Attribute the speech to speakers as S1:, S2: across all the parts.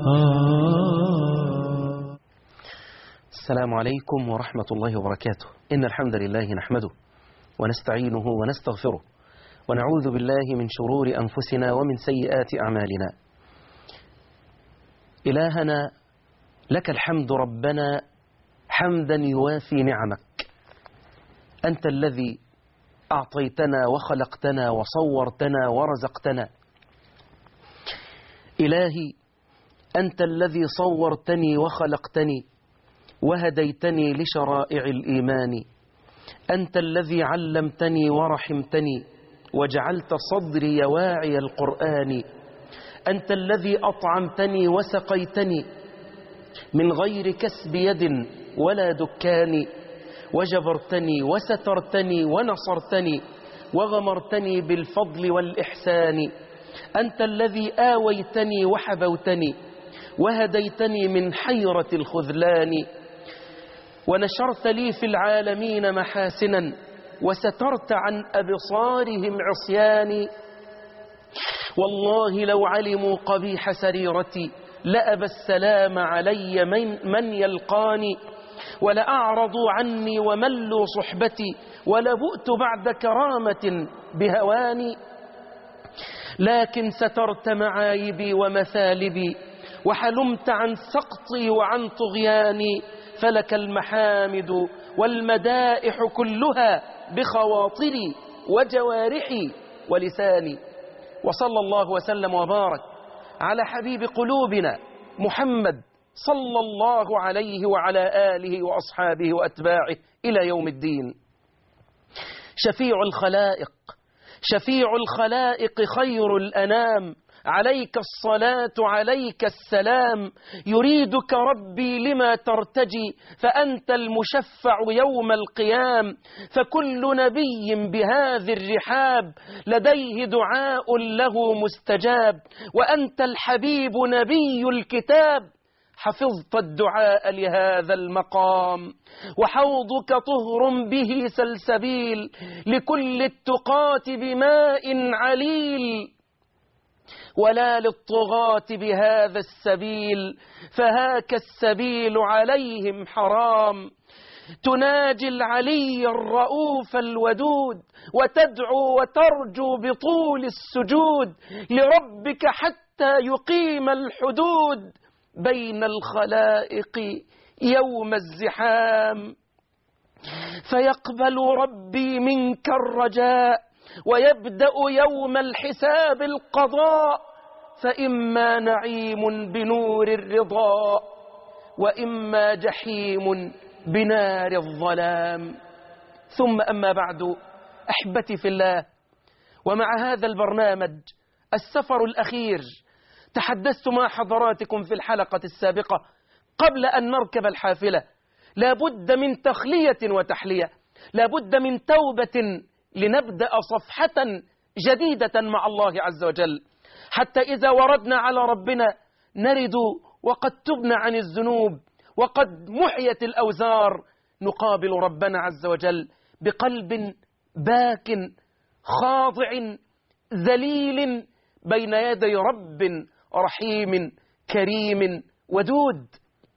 S1: السلام عليكم ورحمة الله وبركاته. إن الحمد لله نحمده ونستعينه ونستغفره ونعوذ بالله من شرور أنفسنا ومن سيئات أعمالنا. إلهنا لك الحمد ربنا حمدا يوافي نعمك. أنت الذي أعطيتنا وخلقتنا وصورتنا ورزقتنا. إلهي أنت الذي صورتني وخلقتني وهديتني لشرائع الإيمان. أنت الذي علمتني ورحمتني وجعلت صدري واعي القرآن. أنت الذي أطعمتني وسقيتني من غير كسب يد ولا دكان، وجبرتني وسترتني ونصرتني وغمرتني بالفضل والإحسان. أنت الذي آويتني وحبوتني وهديتني من حيرة الخذلان، ونشرت لي في العالمين محاسنا وسترت عن أبصارهم عصياني. والله لو علموا قبيح سريرتي لأبى السلام علي من يلقاني، ولأعرضوا عني وملوا صحبتي ولبؤت بعد كرامة بهواني. لكن سترت معايبي ومثالبي وحلمت عن سقطي وعن طغياني، فلك المحامد والمدائح كلها بخواطري وجوارحي ولساني. وصلى الله وسلم وبارك على حبيب قلوبنا محمد صلى الله عليه وعلى آله وأصحابه وأتباعه إلى يوم الدين. شفيع الخلائق شفيع الخلائق خير الأنام، عليك الصلاة عليك السلام. يريدك ربي لما ترتجي فأنت المشفع يوم القيام. فكل نبي بهذه الرحاب لديه دعاء له مستجاب، وأنت الحبيب نبي الكتاب حفظت الدعاء لهذا المقام. وحوضك طهر به سلسبيل لكل التقاة بماء عليل، ولا للطغاة بهذا السبيل فهاك السبيل عليهم حرام. تناجي العلي الرؤوف الودود وتدعو وترجو بطول السجود لربك حتى يقيم الحدود بين الخلائق يوم الزحام. فيقبل ربي منك الرجاء ويبدأ يوم الحساب القضاء، فإما نعيم بنور الرضا وإما جحيم بنار الظلام. ثم أما بعد، أحبتي في الله، ومع هذا البرنامج السفر الأخير تحدثت مع حضراتكم في الحلقة السابقة قبل أن نركب الحافلة لابد من تخلية وتحلية، لابد من توبة لنبدأ صفحة جديدة مع الله عز وجل، حتى إذا وردنا على ربنا نرد وقد تبنا عن الذنوب وقد محيت الأوزار، نقابل ربنا عز وجل بقلب باك خاضع ذليل بين يدي رب رحيم كريم ودود.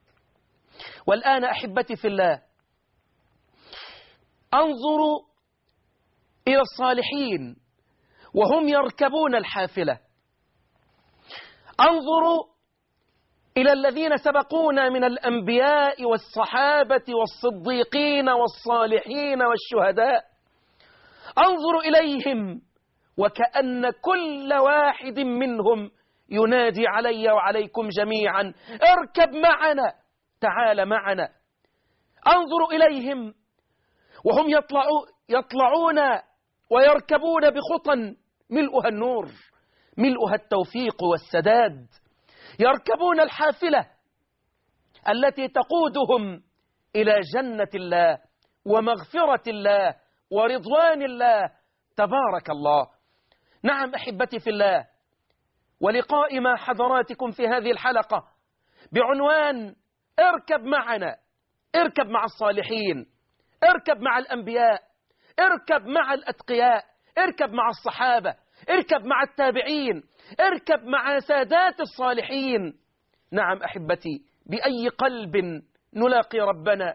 S1: والآن أحبتي في الله، انظروا إلى الصالحين وهم يركبون الحافلة، انظروا إلى الذين سبقونا من الأنبياء والصحابة والصديقين والصالحين والشهداء، انظروا إليهم وكأن كل واحد منهم ينادي علي وعليكم جميعا: اركب معنا، تعال معنا. انظروا إليهم وهم يطلعون ويركبون بخطى ملؤها النور، ملؤها التوفيق والسداد، يركبون الحافلة التي تقودهم إلى جنة الله ومغفرة الله ورضوان الله تبارك الله. نعم أحبتي في الله، ولقاء مع حضراتكم في هذه الحلقة بعنوان اركب معنا، اركب مع الصالحين، اركب مع الأنبياء، اركب مع الأتقياء، اركب مع الصحابة، اركب مع التابعين، اركب مع سادات الصالحين. نعم أحبتي، بأي قلب نلاقي ربنا،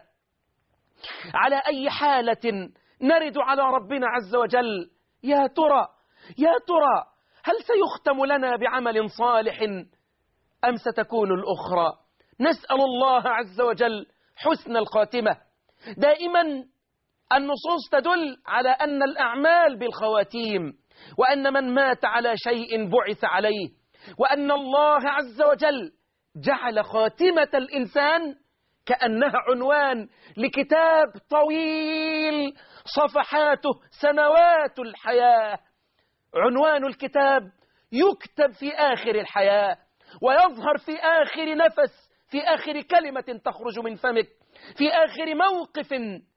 S1: على أي حالة نرد على ربنا عز وجل. يا ترى هل سيختم لنا بعمل صالح أم ستكون الأخرى؟ نسأل الله عز وجل حسن الخاتمة. دائما النصوص تدل على أن الأعمال بالخواتيم، وأن من مات على شيء بعث عليه، وأن الله عز وجل جعل خاتمة الإنسان كأنها عنوان لكتاب طويل صفحاته سنوات الحياة. عنوان الكتاب يكتب في آخر الحياة، ويظهر في آخر نفس، في آخر كلمة تخرج من فمك، في آخر موقف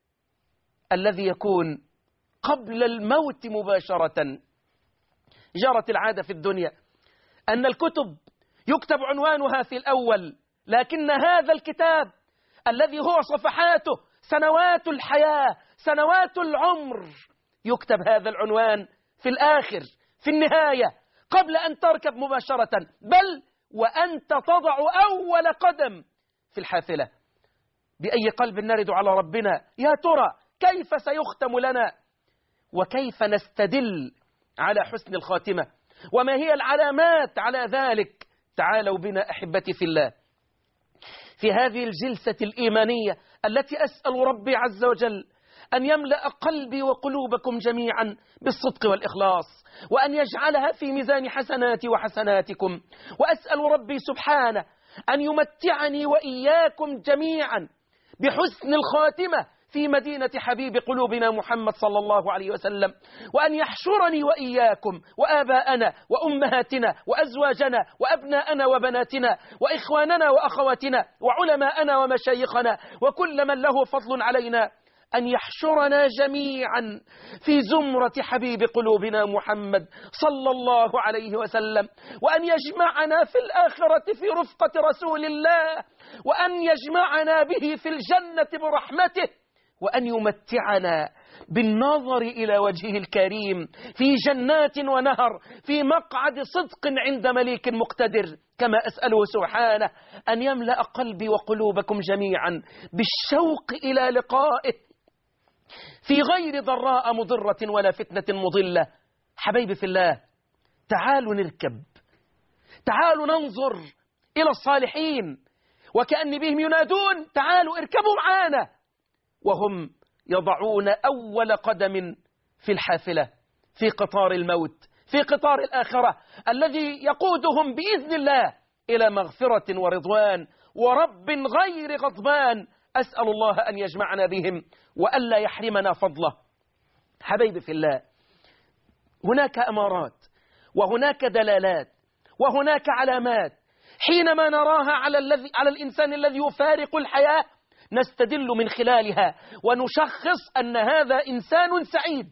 S1: الذي يكون قبل الموت مباشرة. جرت العادة في الدنيا أن الكتب يكتب عنوانها في الأول، لكن هذا الكتاب الذي هو صفحاته سنوات الحياة، سنوات العمر، يكتب هذا العنوان في الآخر، في النهاية، قبل أن تركب مباشرة، بل وأنت تضع أول قدم في الحافلة. بأي قلب نرد على ربنا؟ يا ترى كيف سيختم لنا؟ وكيف نستدل على حسن الخاتمة؟ وما هي العلامات على ذلك؟ تعالوا بنا أحبتي في الله في هذه الجلسة الإيمانية التي أسأل ربي عز وجل أن يملأ قلبي وقلوبكم جميعا بالصدق والإخلاص، وأن يجعلها في ميزان حسناتي وحسناتكم. وأسأل ربي سبحانه أن يمتعني وإياكم جميعا بحسن الخاتمة في مدينة حبيب قلوبنا محمد صلى الله عليه وسلم، وأن يحشرني وإياكم وآباءنا وأمهاتنا وأزواجنا وأبناءنا وبناتنا وإخواننا وأخواتنا وعلماءنا ومشايخنا وكل من له فضل علينا، أن يحشرنا جميعا في زمرة حبيب قلوبنا محمد صلى الله عليه وسلم، وأن يجمعنا في الآخرة في رفقة رسول الله، وأن يجمعنا به في الجنة برحمته، وأن يمتعنا بالنظر إلى وجهه الكريم في جنات ونهر في مقعد صدق عند مليك مقتدر، كما أسأله سبحانه أن يملأ قلبي وقلوبكم جميعا بالشوق إلى لقائه في غير ضراء مضرة ولا فتنة مضلة. حبايبي في الله، تعالوا نركب، تعالوا ننظر إلى الصالحين وكأن بهم ينادون تعالوا اركبوا معانا، وهم يضعون أول قدم في الحافلة، في قطار الموت، في قطار الآخرة الذي يقودهم بإذن الله إلى مغفرة ورضوان ورب غير غضبان. أسأل الله أن يجمعنا بهم وألا يحرمنا فضله. حبايبي في الله، هناك أمارات وهناك دلالات وهناك علامات حينما نراها على الإنسان الذي يفارق الحياة نستدل من خلالها ونشخص أن هذا إنسان سعيد.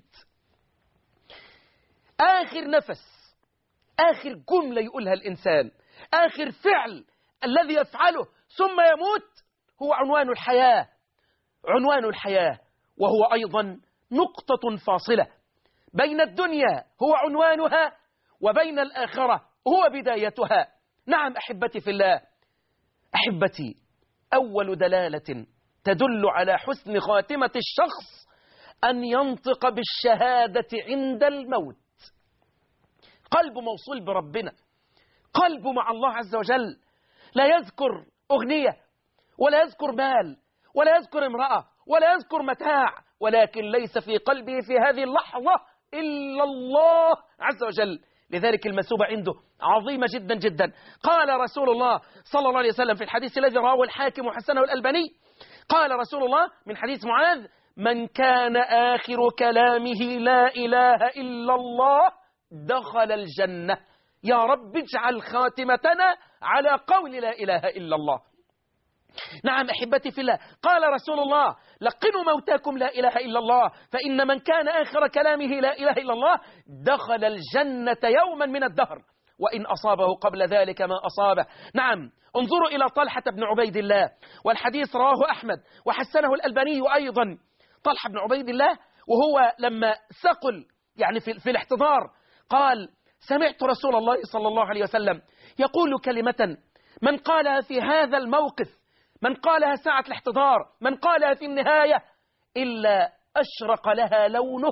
S1: آخر نفس، آخر جملة يقولها الإنسان، آخر فعل الذي يفعله ثم يموت هو عنوان الحياة، عنوان الحياة، وهو أيضا نقطة فاصلة بين الدنيا هو عنوانها وبين الآخرة هو بدايتها. نعم أحبتي في الله، أحبتي، أول دلالة تدل على حسن خاتمة الشخص أن ينطق بالشهادة عند الموت. قلبه موصول بربنا، قلبه مع الله عز وجل، لا يذكر أغنية ولا يذكر مال ولا يذكر امرأة ولا يذكر متاع، ولكن ليس في قلبه في هذه اللحظة إلا الله عز وجل. لذلك المثوبة عنده عظيمة جدا جدا. قال رسول الله صلى الله عليه وسلم في الحديث الذي رواه الحاكم وحسنه الألباني، قال رسول الله من حديث معاذ: من كان آخر كلامه لا إله إلا الله دخل الجنة. يا رب اجعل خاتمتنا على قول لا إله إلا الله. نعم أحبتي في الله، قال رسول الله: لقنوا موتاكم لا إله إلا الله، فإن من كان آخر كلامه لا إله إلا الله دخل الجنة يوما من الدهر وإن أصابه قبل ذلك ما أصابه. نعم، انظروا إلى طلحة بن عبيد الله، والحديث رواه أحمد وحسنه الألباني أيضا. طلحة بن عبيد الله وهو لما ثقل يعني في الاحتضار قال: سمعت رسول الله صلى الله عليه وسلم يقول كلمة من قالها في هذا الموقف، من قالها ساعة الاحتضار، من قالها في النهاية، إلا أشرق لها لونه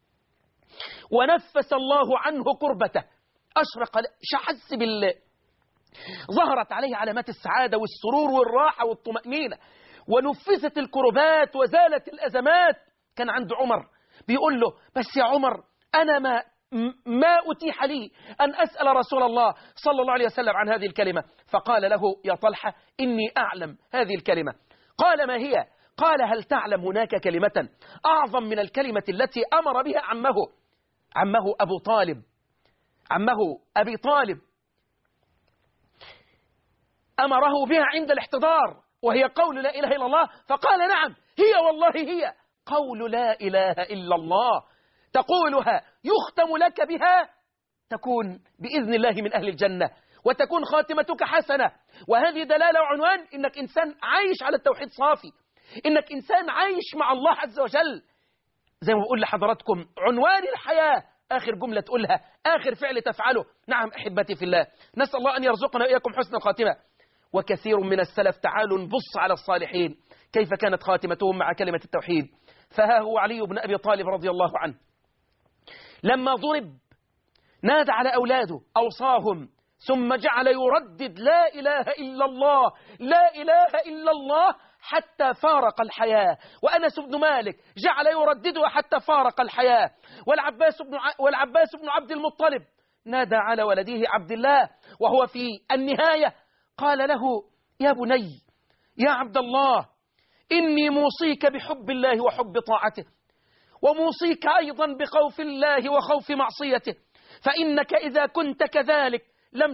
S1: ونفس الله عنه كربته. أشرق، حس ظهرت عليه علامات السعادة والسرور والراحة والطمأنينة، ونفست الكربات وزالت الأزمات. كان عند عمر بيقول له: بس يا عمر، أنا ما أتيح لي أن أسأل رسول الله صلى الله عليه وسلم عن هذه الكلمة. فقال له: يا طلحة، إني أعلم هذه الكلمة. قال: ما هي؟ قال: هل تعلم هناك كلمة أعظم من الكلمة التي أمر بها عمه أبو طالب، عمه أبي طالب أمره بها عند الاحتضار، وهي قول لا إله إلا الله؟ فقال: نعم، هي والله هي قول لا إله إلا الله، تقولها يختم لك بها تكون بإذن الله من أهل الجنة، وتكون خاتمتك حسنة. وهذه دلالة وعنوان إنك إنسان عايش على التوحيد صافي، إنك إنسان عايش مع الله عز وجل. زي ما بقول لحضراتكم، عنوان الحياة آخر جملة تقولها، آخر فعل تفعله. نعم أحبتي في الله، نسأل الله أن يرزقنا وإياكم حسن الخاتمة. وكثير من السلف، تعالوا نبص على الصالحين كيف كانت خاتمتهم مع كلمة التوحيد. فها هو علي بن أبي طالب رضي الله عنه لما ضرب نادى على أولاده، أوصاهم، ثم جعل يردد لا إله إلا الله، لا إله إلا الله، حتى فارق الحياة. وأنس بن مالك جعل يرددها حتى فارق الحياة. والعباس بن عبد المطلب نادى على ولده عبد الله وهو في النهاية، قال له: يا بني، يا عبد الله، إني موصيك بحب الله وحب طاعته، وموصيك أيضا بخوف الله وخوف معصيته، فإنك إذا كنت كذلك لم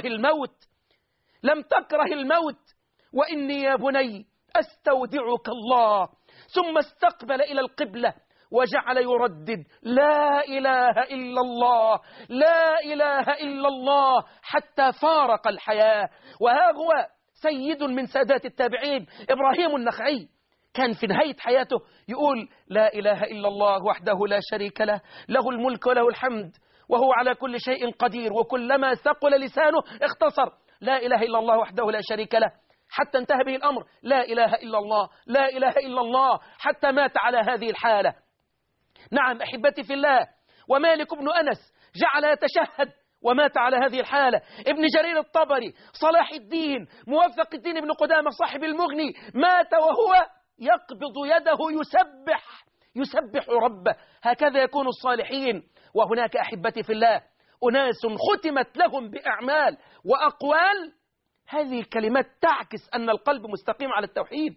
S1: تكره الموت. وإني يا بني أستودعك الله. ثم استقبل إلى القبلة وجعل يردد لا إله إلا الله، لا إله إلا الله، حتى فارق الحياة. وها هو سيد من سادات التابعين إبراهيم النخعي، كان في نهاية حياته يقول: لا إله إلا الله وحده لا شريك له، له الملك وله الحمد وهو على كل شيء قدير. وكلما ثقل لسانه اختصر: لا إله إلا الله وحده لا شريك له، حتى انتهى به الأمر: لا إله إلا الله، لا إله إلا الله، حتى مات على هذه الحالة. نعم أحبتي في الله، ومالك بن أنس جعل يتشهد ومات على هذه الحالة. ابن جرير الطبري، صلاح الدين، موفق الدين بن قدامة صاحب المغني، مات وهو يقبض يده يسبح ربه. هكذا يكون الصالحين. وهناك أحبتي في الله أناس ختمت لهم بأعمال وأقوال، هذه الكلمات تعكس أن القلب مستقيم على التوحيد.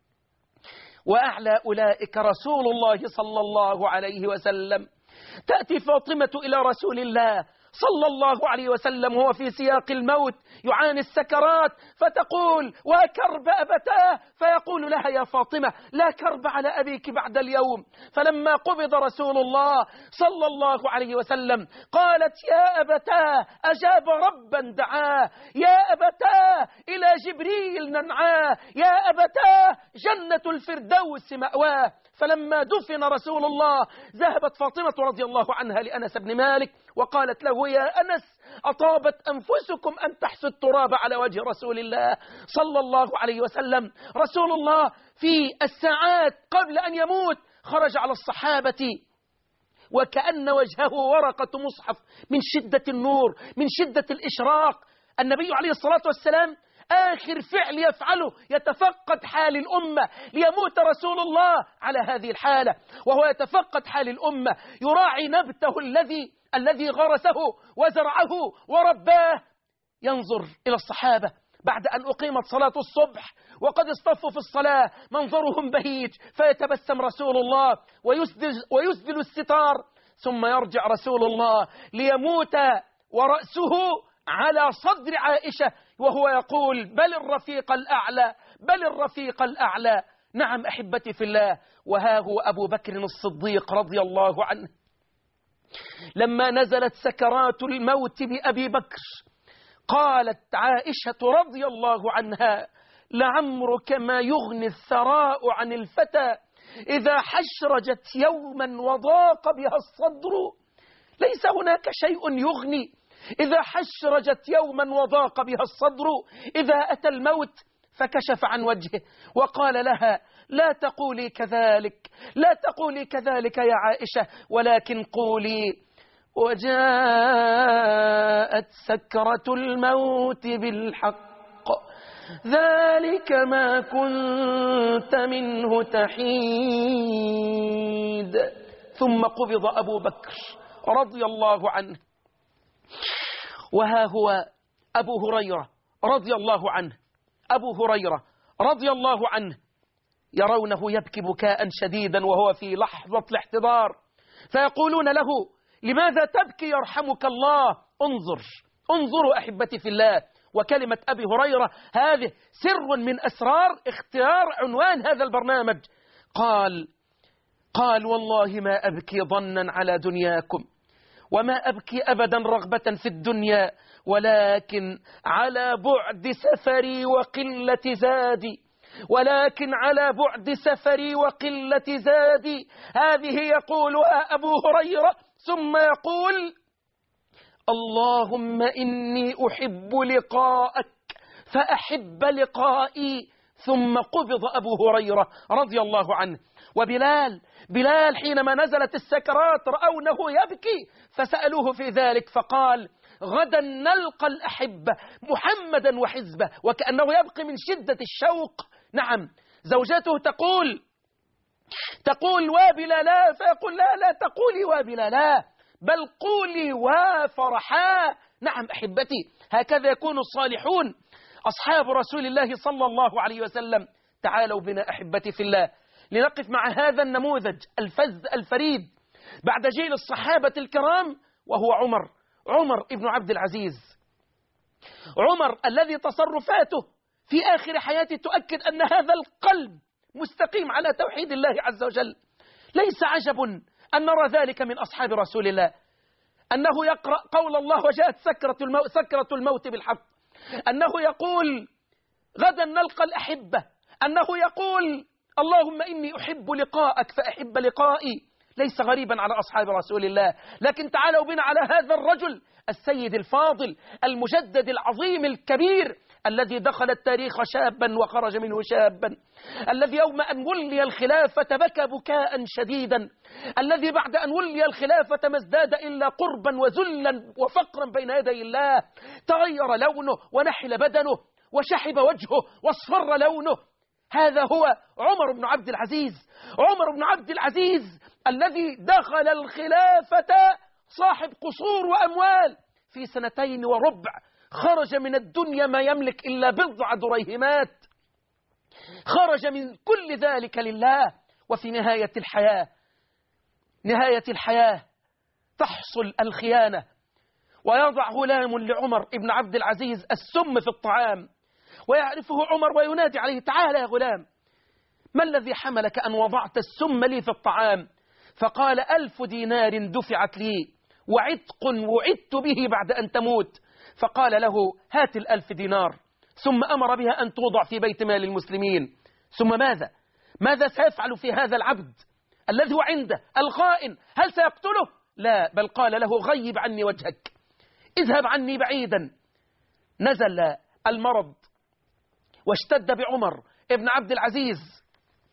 S1: وأعلى أولئك رسول الله صلى الله عليه وسلم. تأتي فاطمة إلى رسول الله صلى الله عليه وسلم وهو في سياق الموت يعاني السكرات، فتقول: وكرب أبتاه، فيقول لها: يا فاطمة، لا كرب على أبيك بعد اليوم. فلما قبض رسول الله صلى الله عليه وسلم قالت: يا أبتاه، أجاب ربا دعاه، يا أبتاه، إلى جبريل ننعاه، يا أبتاه، جنة الفردوس مأواه. فلما دفن رسول الله ذهبت فاطمة رضي الله عنها لأنس بن مالك وقالت له: يا أنس، أطابت أنفسكم أن تحثوا التراب على وجه رسول الله صلى الله عليه وسلم. رسول الله في الساعات قبل أن يموت خرج على الصحابة وكأن وجهه ورقة مصحف من شدة النور، من شدة الإشراق. النبي عليه الصلاة والسلام آخر فعل يفعله يتفقد حال الأمة، ليموت رسول الله على هذه الحالة، وهو يتفقد حال الأمة، يراعي نبته الذي غرسه وزرعه ورباه. ينظر إلى الصحابة بعد أن أقيمت صلاة الصبح وقد اصطفوا في الصلاة، منظرهم بهيج، فيتبسم رسول الله ويسدل الستار، ثم يرجع رسول الله ليموت ورأسه على صدر عائشة وهو يقول: بل الرفيق الأعلى، بل الرفيق الأعلى. نعم أحبتي في الله. وها هو أبو بكر الصديق رضي الله عنه لما نزلت سكرات الموت بأبي بكر قالت عائشة رضي الله عنها: لعمرك ما يغني الثراء عن الفتى إذا حشرجت يوما وضاق بها الصدر. ليس هناك شيء يغني إذا حشرجت يوما وضاق بها الصدر، إذا أتى الموت فكشف عن وجهه وقال لها: لا تقولي كذلك، لا تقولي كذلك يا عائشة، ولكن قولي: وجاءت سكرة الموت بالحق ذلك ما كنت منه تحيد. ثم قبض أبو بكر رضي الله عنه، وها هو أبو هريرة رضي الله عنه، أبو هريرة رضي الله عنه يرونه يبكي بكاء شديدا وهو في لحظة الاحتضار، فيقولون له: لماذا تبكي يرحمك الله؟ انظروا أحبتي في الله. وكلمة أبي هريرة هذه سر من أسرار اختيار عنوان هذا البرنامج. قال: والله ما أبكي ظنا على دنياكم، وما أبكي أبدا رغبة في الدنيا، ولكن على بعد سفري وقلة زادي، ولكن على بعد سفري وقلة زادي. هذه يقولها أبو هريرة ثم يقول: اللهم إني أحب لقاءك فأحب لقائي. ثم قبض أبو هريرة رضي الله عنه. وبلال حينما نزلت السكرات رأونه يبكي فسألوه في ذلك فقال: غدا نلقى الأحبة محمدا وحزبه، وكأنه يبكي من شدة الشوق. نعم، زوجته تقول وابلالا، فيقول: لا تقولي وابلالا، بل قولي وفرحا. نعم أحبتي، هكذا يكون الصالحون أصحاب رسول الله صلى الله عليه وسلم. تعالوا بنا أحبتي في الله لنقف مع هذا النموذج الفذ الفريد بعد جيل الصحابة الكرام، وهو عمر ابن عبد العزيز. عمر الذي تصرفاته في آخر حياته تؤكد أن هذا القلب مستقيم على توحيد الله عز وجل. ليس عجب أن نرى ذلك من أصحاب رسول الله، أنه يقرأ قول الله: وجاءت سكرة الموت بالحق، أنه يقول: غدا نلقى الأحبة، أنه يقول: اللهم إني أحب لقاءك فأحب لقائي. ليس غريبا على أصحاب رسول الله. لكن تعالوا بنا على هذا الرجل السيد الفاضل المجدد العظيم الكبير، الذي دخل التاريخ شابا وخرج منه شابا، الذي يوم أن ولي الخلافة بكى بكاء شديدا، الذي بعد أن ولي الخلافة ما ازداد إلا قربا وذلا وفقرا بين يدي الله. تغير لونه ونحل بدنه وشحب وجهه واصفر لونه. هذا هو عمر بن عبد العزيز. عمر بن عبد العزيز الذي دخل الخلافة صاحب قصور وأموال، في 2 وربع خرج من الدنيا ما يملك إلا بضع دريهمات، خرج من كل ذلك لله. وفي نهاية الحياة تحصل الخيانة، ويضع غلام لعمر ابن عبد العزيز السم في الطعام، ويعرفه عمر وينادي عليه: تعال يا غلام، ما الذي حملك أن وضعت السم لي في الطعام؟ فقال: 1000 دينار دفعت لي وعتق وعدت به بعد أن تموت. فقال له: هات 1000 دينار. ثم أمر بها أن توضع في بيت مال المسلمين. ثم ماذا سيفعل في هذا العبد الذي هو عنده الخائن؟ هل سيقتله؟ لا، بل قال له: غيب عني وجهك، اذهب عني بعيدا. نزل المرض واشتد بعمر ابن عبد العزيز.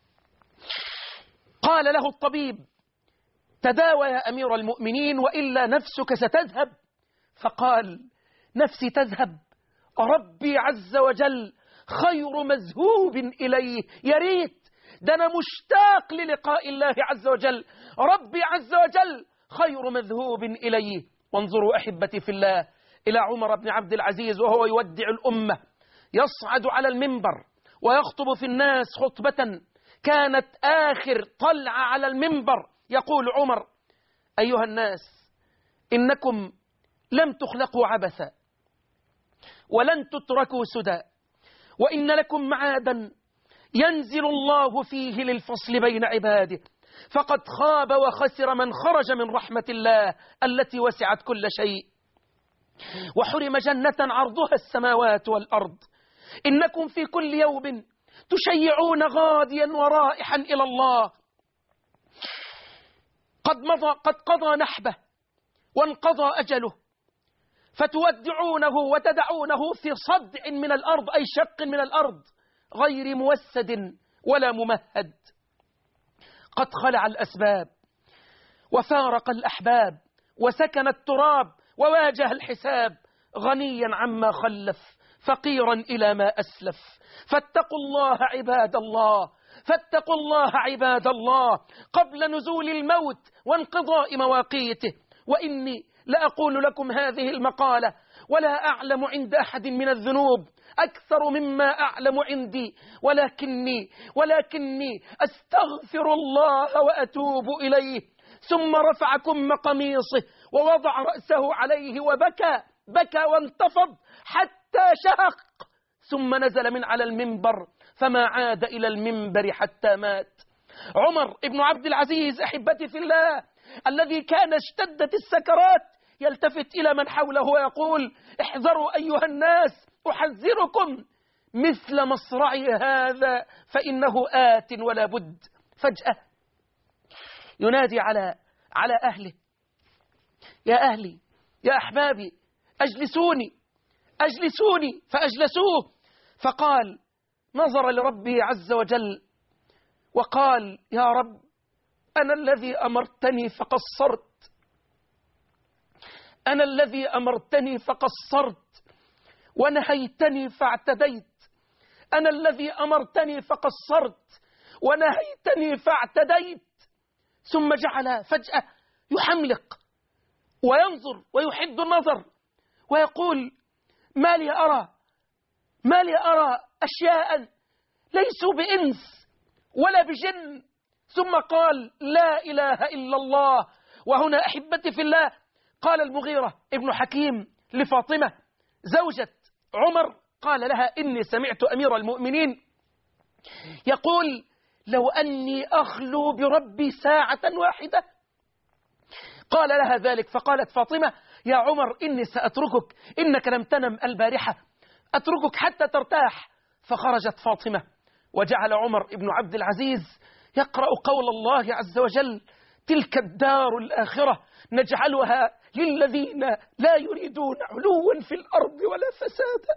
S1: قال له الطبيب: تداوى يا أمير المؤمنين وإلا نفسك ستذهب. فقال: نفسي تذهب؟ ربي عز وجل خير مذهوب إليه. يا ريت، ده أنا مشتاق للقاء الله عز وجل. ربي عز وجل خير مذهوب إليه. وانظروا أحبتي في الله إلى عمر بن عبد العزيز وهو يودع الأمة، يصعد على المنبر ويخطب في الناس خطبة كانت آخر طلعة على المنبر. يقول عمر: أيها الناس، إنكم لم تخلقوا عبثا ولن تتركوا سدى، وإن لكم معادا ينزل الله فيه للفصل بين عباده، فقد خاب وخسر من خرج من رحمة الله التي وسعت كل شيء، وحرم جنة عرضها السماوات والأرض. إنكم في كل يوم تشيعون غاديا ورائحا إلى الله، قد قضى نحبه وانقضى أجله، فتودعونه وتدعونه في صدع من الأرض، أي شق من الأرض غير موسد ولا ممهد. قد خلع الأسباب وفارق الأحباب وسكن التراب وواجه الحساب، غنيا عما خلف فقيرا إلى ما أسلف. فاتقوا الله عباد الله، فاتقوا الله عباد الله قبل نزول الموت وانقضاء مواقيته. وإني لأقول لكم هذه المقالة ولا أعلم عند أحد من الذنوب أكثر مما أعلم عندي، ولكني أستغفر الله وأتوب إليه. ثم رفع كم قميصه ووضع رأسه عليه وبكى وانتفض حتى شهق، ثم نزل من على المنبر فما عاد إلى المنبر حتى مات. عمر بن عبد العزيز أحبتي في الله، الذي كان اشتدت السكرات، يلتفت إلى من حوله ويقول: احذروا أيها الناس، أحذركم مثل مصرعي هذا فإنه آت ولا بد. فجأة ينادي على أهله: يا أهلي يا أحبابي أجلسوني فأجلسوه. فقال، نظر لربه عز وجل وقال: يا رب، أنا الذي أمرتني فقصرت ونهيتني فاعتديت. أنا الذي أمرتني فقصرت ونهيتني فاعتديت. ثم جعل فجأة يحملق وينظر ويحد النظر ويقول: ما لي أرى أشياء ليسوا بإنس ولا بجن. ثم قال: لا إله إلا الله. وهنا أحبتي في الله قال المغيرة ابن حكيم لفاطمة زوجة عمر، قال لها: إني سمعت أمير المؤمنين يقول: لو أني أخلو بربي ساعة واحدة. قال لها ذلك، فقالت فاطمة: يا عمر، إني سأتركك، إنك لم تنم البارحة، أتركك حتى ترتاح. فخرجت فاطمة، وجعل عمر بن عبد العزيز يقرأ قول الله عز وجل: تلك الدار الآخرة نجعلها للذين لا يريدون علوا في الأرض ولا فسادا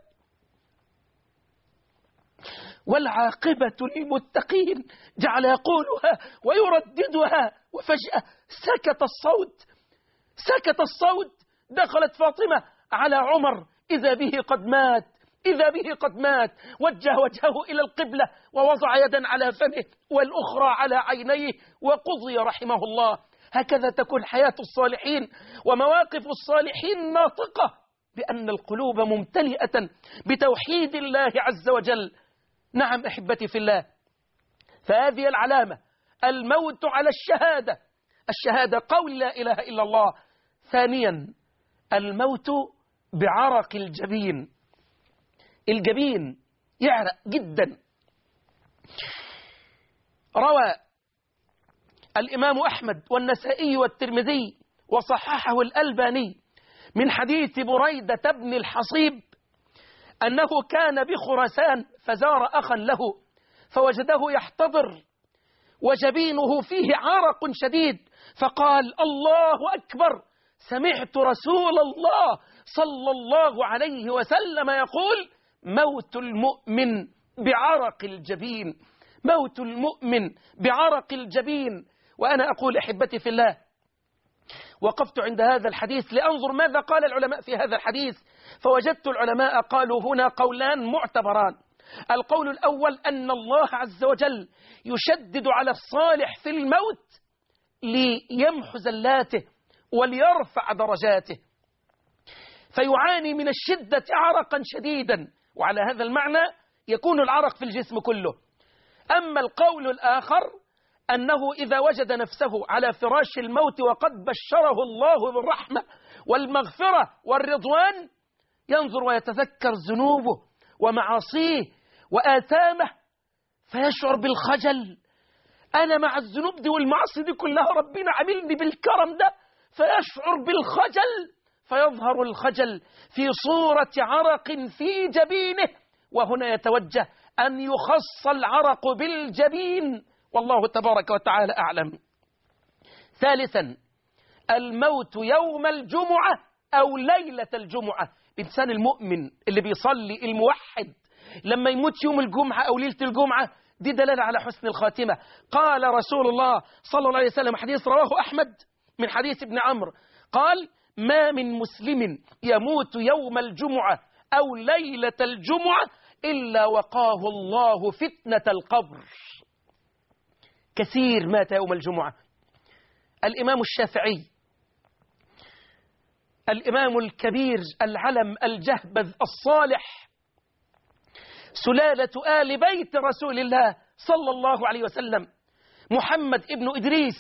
S1: والعاقبة للمتقين. جعل يقولها ويرددها، وفجأة سكت الصوت. دخلت فاطمة على عمر، إذا به قد مات. وجه وجهه إلى القبلة ووضع يدا على فمه والأخرى على عينيه وقضي رحمه الله. هكذا تكون حياة الصالحين ومواقف الصالحين ناطقة بأن القلوب ممتلئة بتوحيد الله عز وجل. نعم أحبتي في الله، فهذه العلامة، الموت على الشهادة قول لا إله إلا الله. ثانيا، الموت بعرق الجبين يعرق جدا. روى الإمام أحمد والنسائي والترمذي وصححه الألباني من حديث بريدة بن الحصيب أنه كان بخراسان فزار أخا له فوجده يحتضر وجبينه فيه عرق شديد، فقال: الله أكبر، سمعت رسول الله صلى الله عليه وسلم يقول: موت المؤمن بعرق الجبين، موت المؤمن بعرق الجبين. وأنا أقول أحبتي في الله، وقفت عند هذا الحديث لأنظر ماذا قال العلماء في هذا الحديث، فوجدت العلماء قالوا هنا قولان معتبران. القول الأول أن الله عز وجل يشدد على الصالح في الموت ليمحو زلاته وليرفع درجاته، فيعاني من الشدة عرقا شديدا، وعلى هذا المعنى يكون العرق في الجسم كله. أما القول الآخر أنه إذا وجد نفسه على فراش الموت وقد بشره الله بالرحمة والمغفرة والرضوان، ينظر ويتذكر ذنوبه ومعاصيه وآثامه فيشعر بالخجل. أنا مع الذنوب دي والمعاصي دي كلها ربنا عملني بالكرم ده، فيشعر بالخجل، فيظهر الخجل في صورة عرق في جبينه. وهنا يتوجه أن يخص العرق بالجبين، والله تبارك وتعالى أعلم. ثالثا، الموت يوم الجمعة أو ليلة الجمعة. الإنسان المؤمن اللي بيصلي الموحد لما يموت يوم الجمعة أو ليلة الجمعة دي دلالة على حسن الخاتمة. قال رسول الله صلى الله عليه وسلم، حديث رواه أحمد من حديث ابن عمرو، قال: ما من مسلم يموت يوم الجمعة أو ليلة الجمعة إلا وقاه الله فتنة القبر. كثير مات يوم الجمعة. الإمام الشافعي، الإمام الكبير العلم الجهبذ الصالح، سلالة آل بيت رسول الله صلى الله عليه وسلم، محمد ابن إدريس،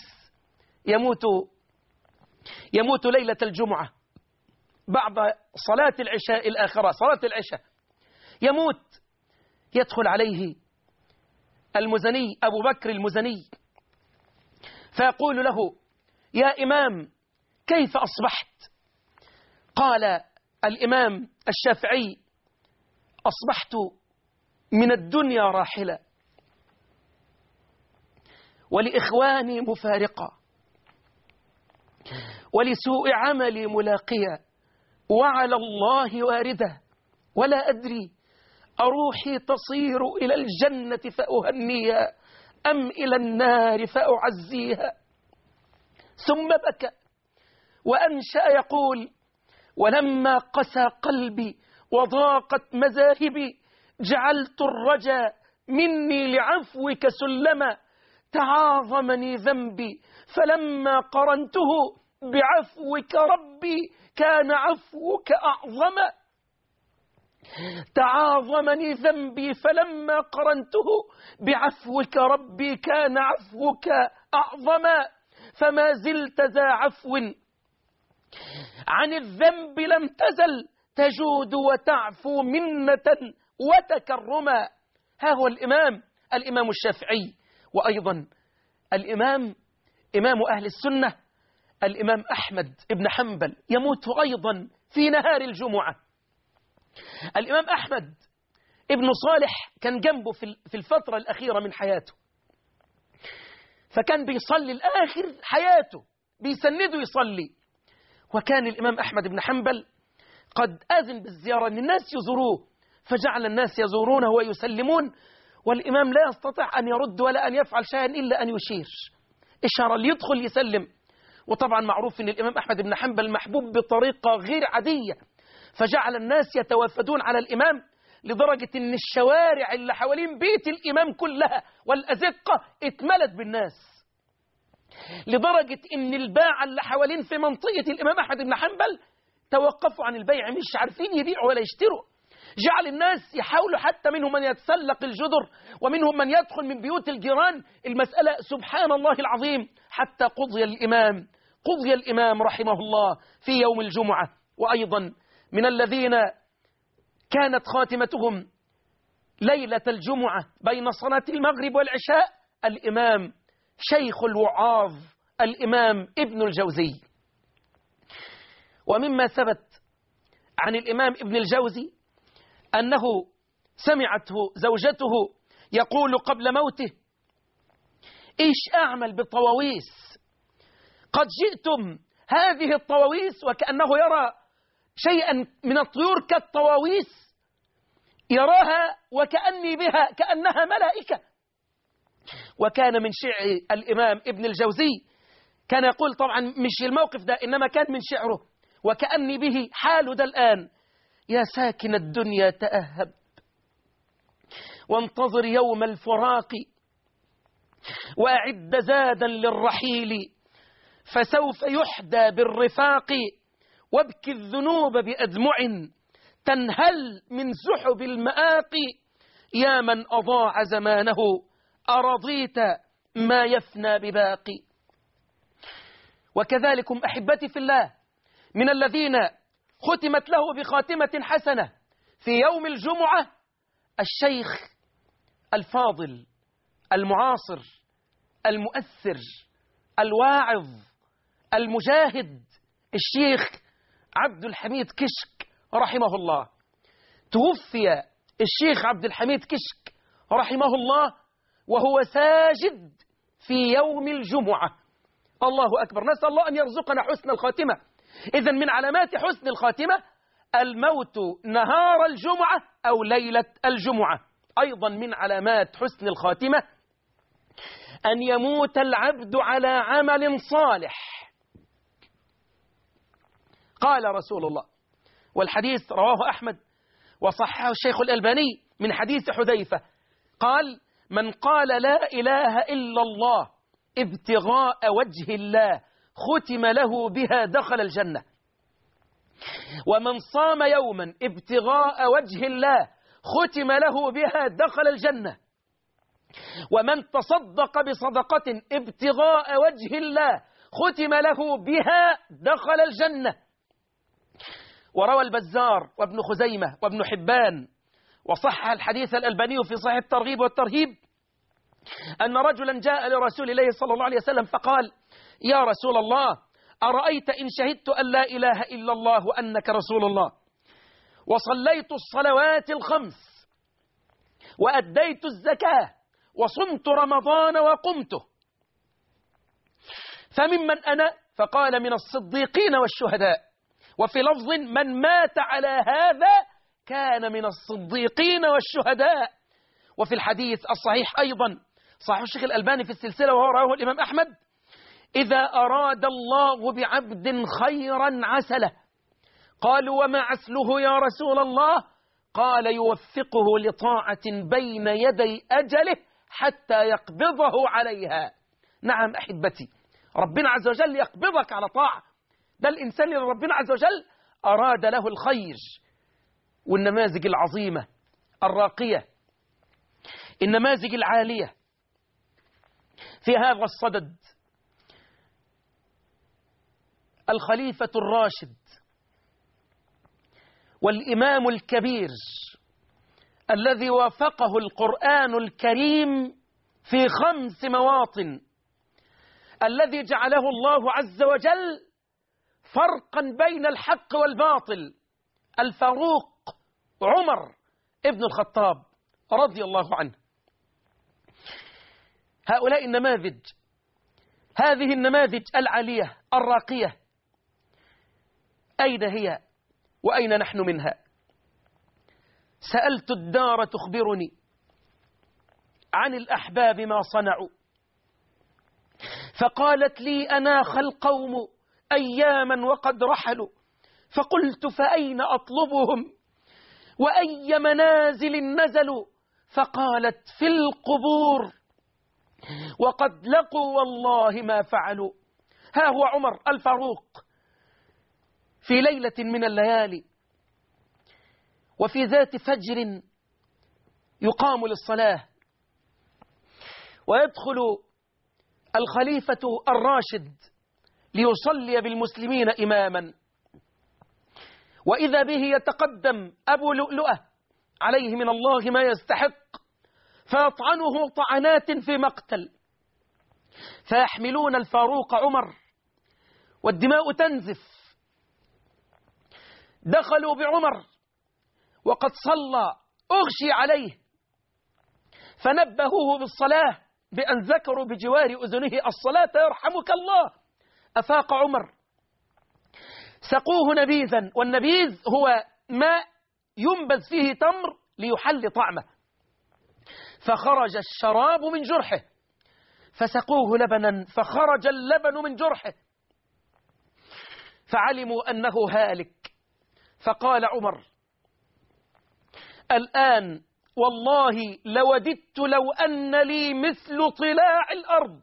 S1: يموت ليلة الجمعة بعد صلاة العشاء الآخرة، صلاة العشاء يموت. يدخل عليه المزني أبو بكر المزني فيقول له: يا إمام كيف أصبحت؟ قال الإمام الشافعي: أصبحت من الدنيا راحلة، ولإخواني مفارقة، ولسوء عملي ملاقية، وعلى الله واردة، ولا أدري أروحي تصير إلى الجنة فأهنيها أم إلى النار فأعزيها. ثم بكى وأنشأ يقول: ولما قسى قلبي وضاقت مذاهبي جعلت الرجا مني لعفوك سلما، تعاظمني ذنبي فلما قرنته بعفوك ربي كان عفوك أعظما. تعاظمني ذنبي فلما قرنته بعفوك ربي كان عفوك أعظما، فما زلت ذا عفو عن الذنب لم تزل تجود وتعفو منة وتكرما. ها هو الإمام الشافعي، وأيضا إمام أهل السنة الإمام أحمد بن حنبل يموت أيضا في نهار الجمعة. الإمام أحمد ابن صالح كان جنبه في الفترة الأخيرة من حياته، فكان بيصلي الآخر حياته بيسنده يصلي. وكان الإمام أحمد بن حنبل قد أذن بالزيارة أن الناس يزوروه، فجعل الناس يزورونه ويسلمون، والإمام لا يستطيع أن يرد ولا أن يفعل شيئا إلا أن يشير إشارة ليدخل يسلم. وطبعا معروف أن الإمام أحمد بن حنبل محبوب بطريقة غير عادية، فجعل الناس يتوافدون على الإمام لدرجة أن الشوارع اللي حوالين بيت الإمام كلها والأزقة اتملت بالناس، لدرجة أن الباعة اللي حوالين في منطقة الإمام أحمد بن حنبل توقفوا عن البيع، مش عارفين يبيعوا ولا يشتروا. جعل الناس يحاولوا، حتى منهم من يتسلق الجدر ومنهم من يدخل من بيوت الجيران. المسألة سبحان الله العظيم حتى قضي الإمام رحمه الله في يوم الجمعة. وأيضا من الذين كانت خاتمتهم ليلة الجمعة بين صلاة المغرب والعشاء الإمام شيخ الوعاظ الإمام ابن الجوزي. ومما ثبت عن الإمام ابن الجوزي أنه سمعته زوجته يقول قبل موته: إيش أعمل بالطواويس؟ قد جئتم هذه الطواويس، وكأنه يرى شيئا من الطيور كالطواويس يراها وكأني بها كأنها ملائكة. وكان من شعر الإمام ابن الجوزي، كان يقول طبعا مش الموقف ده، إنما كان من شعره: وكأني به حال ده الآن، يا ساكن الدنيا تأهب وانتظر يوم الفراق، وأعد زادا للرحيل فسوف يحدى بالرفاق، وابكي الذنوب بأدمع تنهل من سحب المآقي، يا من أضاع زمانه أرضيت ما يفنى بباقي. وكذلكم أحبتي في الله من الذين ختمت له بخاتمة حسنة في يوم الجمعة الشيخ الفاضل المعاصر المؤثر الواعظ المجاهد الشيخ عبد الحميد كشك رحمه الله. توفي الشيخ عبد الحميد كشك رحمه الله وهو ساجد في يوم الجمعة. الله أكبر، نسأل الله أن يرزقنا حسن الخاتمة. إذن من علامات حسن الخاتمة الموت نهار الجمعة أو ليلة الجمعة. أيضا من علامات حسن الخاتمة أن يموت العبد على عمل صالح. قال رسول الله، والحديث رواه أحمد وصححه الشيخ الألباني من حديث حذيفة، قال: من قال لا إله إلا الله ابتغاء وجه الله ختم له بها دخل الجنة. ومن صام يوما ابتغاء وجه الله ختم له بها دخل الجنة. ومن تصدق بصدقة ابتغاء وجه الله ختم له بها دخل الجنة. وروى البزار وابن خزيمة وابن حبان وصحح الحديث الألباني في صحيح الترغيب والترهيب أن رجلا جاء لرسول الله صلى الله عليه وسلم فقال: يا رسول الله، أرأيت إن شهدت أن لا إله إلا الله وأنك رسول الله، وصليت الصلوات الخمس، وأديت الزكاة، وصمت رمضان وقمته، فممن أنا؟ فقال: من الصديقين والشهداء. وفي لفظ: من مات على هذا كان من الصديقين والشهداء. وفي الحديث الصحيح أيضا صحيح الشيخ الألباني في السلسلة وهو رواه الإمام أحمد: إذا أراد الله بعبد خيرا عسله. قالوا: وما عسله يا رسول الله؟ قال: يوفقه لطاعة بين يدي أجله حتى يقبضه عليها. نعم أحبتي، ربنا عز وجل يقبضك على طاعة. ده الإنسان اللي ربنا عز وجل أراد له الخير. والنماذج العظيمة الراقية، النماذج العالية في هذا الصدد: الخليفة الراشد والإمام الكبير الذي وافقه القرآن الكريم في 5 مواطن، الذي جعله الله عز وجل فرقا بين الحق والباطل، الفاروق عمر ابن الخطاب رضي الله عنه. هؤلاء النماذج، هذه النماذج العالية الراقية، أين هي وأين نحن منها؟ سألت الدار تخبرني عن الأحباب ما صنعوا، فقالت لي: أناخ القوم أياما وقد رحلوا، فقلت: فأين أطلبهم وأي منازل نزلوا؟ فقالت: في القبور، وقد لقوا والله ما فعلوا. ها هو عمر الفاروق في ليلة من الليالي وفي ذات فجر يقام للصلاة، ويدخل الخليفة الراشد ليصلي بالمسلمين إماما، وإذا به يتقدم أبو لؤلؤة عليه من الله ما يستحق، فيطعنه طعنات في مقتل، فيحملون الفاروق عمر والدماء تنزف. دخلوا بعمر وقد صلى، أغشي عليه، فنبهوه بالصلاة بأن ذكروا بجوار أذنه: الصلاة يرحمك الله. أفاق عمر، سقوه نبيذا، والنبيذ هو ماء ينبذ فيه تمر ليحل طعمه، فخرج الشراب من جرحه، فسقوه لبنا فخرج اللبن من جرحه، فعلموا أنه هالك. فقال عمر: الآن والله لوددت لو أن لي مثل طلاع الأرض،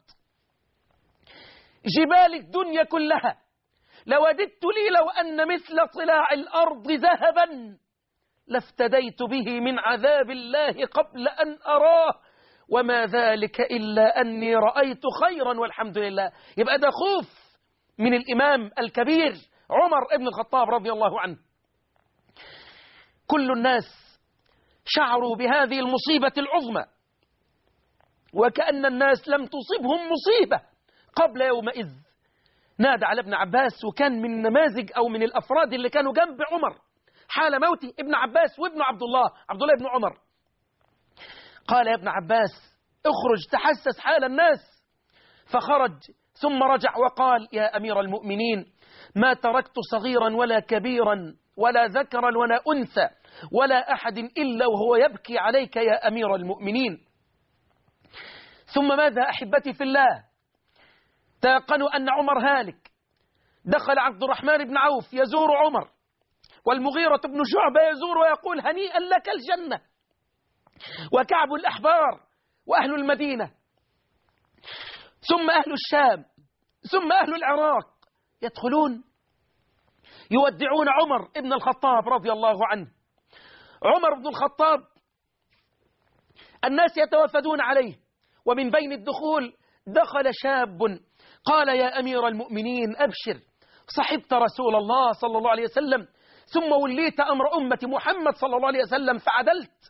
S1: جبال الدنيا كلها، لوددت لي لو أن مثل طلاع الأرض ذهبا لافتديت به من عذاب الله قبل أن أراه، وما ذلك إلا أني رأيت خيرا والحمد لله. يبقى ده خوف من الإمام الكبير عمر ابن الخطاب رضي الله عنه. كل الناس شعروا بهذه المصيبة العظمى، وكأن الناس لم تصبهم مصيبة قبل يومئذ. نادى على ابن عباس، وكان من النماذج أو من الأفراد اللي كانوا جنب عمر حال موته ابن عباس وابن عبد الله بن عمر. قال: يا ابن عباس اخرج تحسس حال الناس. فخرج ثم رجع وقال: يا أمير المؤمنين، ما تركت صغيرا ولا كبيرا ولا ذكرا ولا أنثى ولا أحد إلا وهو يبكي عليك يا أمير المؤمنين. ثم ماذا أحبتي في الله؟ تيقنوا أن عمر هالك. دخل عبد الرحمن بن عوف يزور عمر، والمغيرة بن شعبة يزور ويقول هنيئا لك الجنة، وكعب الأحبار وأهل المدينة ثم أهل الشام ثم أهل العراق يدخلون يودعون عمر بن الخطاب رضي الله عنه. عمر بن الخطاب الناس يتوافدون عليه، ومن بين الدخول دخل شاب قال يا أمير المؤمنين أبشر، صحبت رسول الله صلى الله عليه وسلم ثم وليت أمر أمة محمد صلى الله عليه وسلم فعدلت،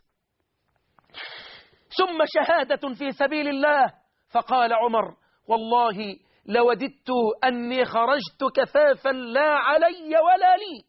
S1: ثم شهادة في سبيل الله. فقال عمر والله لوددت أني خرجت كفافا لا علي ولا لي.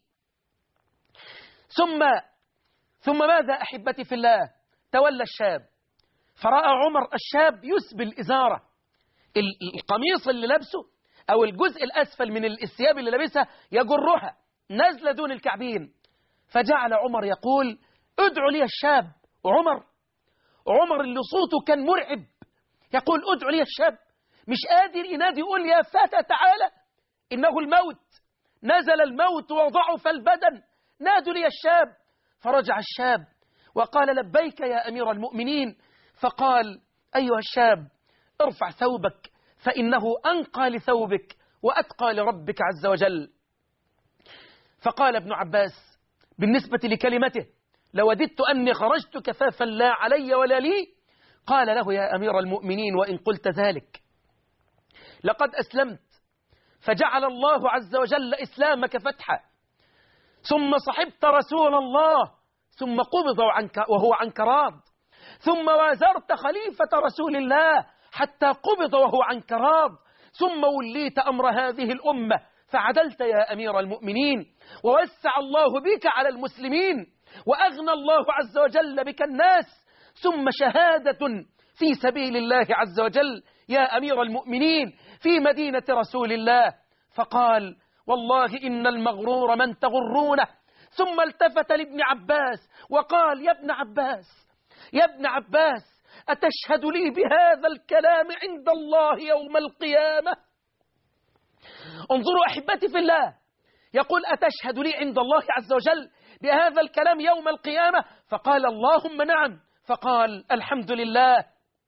S1: ثم ماذا أحبتي في الله؟ تولى الشاب، فرأى عمر الشاب يسبل إزارة، القميص اللي لبسه أو الجزء الأسفل من الثياب اللي لبسها يجرها نزل دون الكعبين. فجعل عمر يقول ادعوا لي الشاب. عمر اللي صوته كان مرعب يقول ادعوا لي الشاب، مش قادر ينادي يقول يا فتى تعالى إنه الموت، نزل الموت وضعف البدن، نادوا لي الشاب. فرجع الشاب وقال لبيك يا أمير المؤمنين. فقال أيها الشاب ارفع ثوبك فإنه أنقى لثوبك وأتقى لربك عز وجل. فقال ابن عباس بالنسبة لكلمته لوددت أني خرجت كفافا لا علي ولا لي، قال له يا أمير المؤمنين وإن قلت ذلك لقد أسلمت فجعل الله عز وجل إسلامك فتحا، ثم صحبت رسول الله ثم قبض وهو عنك راض، ثم وازرت خليفة رسول الله حتى قبض وهو عنك راض، ثم وليت أمر هذه الأمة فعدلت يا أمير المؤمنين، ووسع الله بك على المسلمين، وأغنى الله عز وجل بك الناس، ثم شهادة في سبيل الله عز وجل يا أمير المؤمنين في مدينة رسول الله. فقال والله إن المغرور من تغرونه. ثم التفت لابن عباس وقال يا ابن عباس أتشهد لي بهذا الكلام عند الله يوم القيامة؟ انظروا أحبتي في الله، يقول أتشهد لي عند الله عز وجل بهذا الكلام يوم القيامة؟ فقال اللهم نعم. فقال الحمد لله.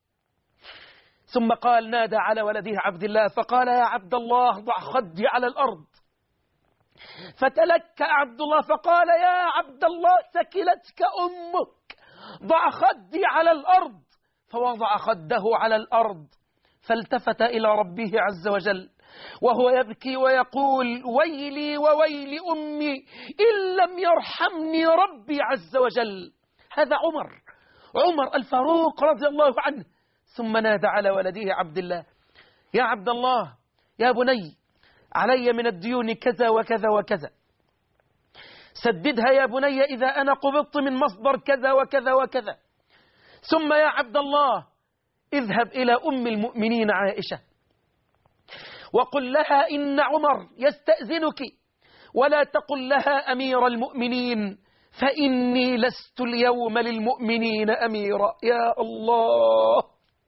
S1: ثم قال نادى على ولده عبد الله فقال يا عبد الله ضع خدي على الأرض. فتلكأ عبد الله فقال يا عبد الله ثكلتك أمك، ضع خدي على الأرض. فوضع خده على الأرض، فالتفت إلى ربه عز وجل وهو يبكي ويقول ويلي وويل أمي إن لم يرحمني ربي عز وجل. هذا عمر الفاروق رضي الله عنه. ثم نادى على ولده عبد الله يا عبد الله يا بني علي من الديون كذا وكذا وكذا، سددها يا بني إذا أنا قبضت من مصدر كذا وكذا وكذا. ثم يا عبد الله اذهب إلى أم المؤمنين عائشة وقل لها إن عمر يستأذنك، ولا تقل لها أمير المؤمنين فإني لست اليوم للمؤمنين أميرا. يا الله،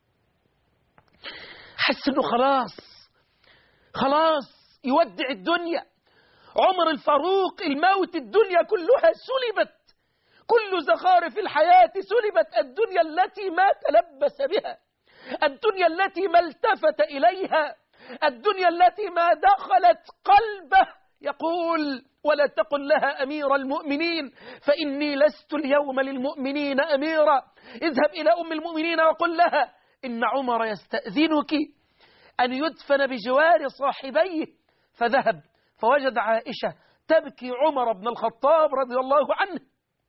S1: حس أنه خلاص يودع الدنيا. عمر الفاروق الموت، الدنيا كلها سلبت، كل زخارف الحياة سلبت، الدنيا التي ما تلبس بها، الدنيا التي ما التفت إليها، الدنيا التي ما دخلت قلبه. يقول ولا تقل لها أمير المؤمنين فإني لست اليوم للمؤمنين أميرا. اذهب إلى أم المؤمنين وقل لها إن عمر يستأذنك أن يدفن بجوار صاحبيه. فذهب فوجد عائشة تبكي عمر بن الخطاب رضي الله عنه،